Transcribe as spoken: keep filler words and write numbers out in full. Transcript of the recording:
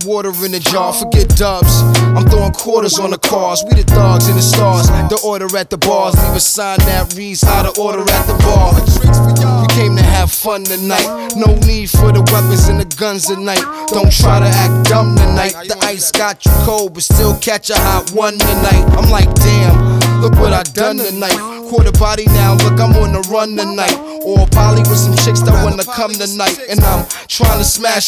water in the jar, forget dubs. I'm throwing quarters on the cars, we the thugs and the stars. The order at the bars, leave a sign that reads how to order at the bar. We came to have fun tonight, no need for the weapons and the guns tonight. Don't try to act dumb tonight, the ice got you cold but still catch a hot one tonight. I'm like damn, look what I done tonight. Quarter body now, look I'm on the run tonight. Or poly with some chicks that wanna come tonight. And I'm trying to smash